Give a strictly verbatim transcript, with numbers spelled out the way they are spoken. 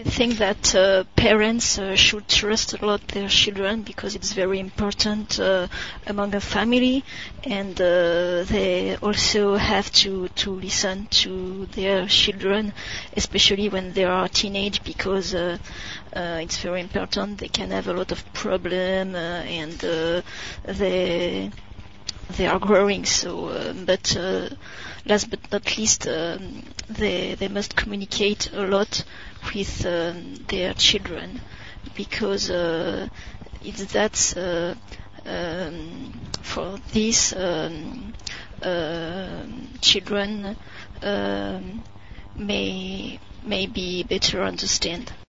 I think that uh, parents uh, should trust a lot their children because it's very important uh, among a family, and uh, they also have to, to listen to their children, especially when they are teenage, because uh, uh, it's very important. They can have a lot of problem, uh, and uh, they they are growing. So, uh, but uh, last but not least, um, they they must communicate a lot with um, their children, because uh, it's that uh, um, for these um, uh, children um, may may be better understand.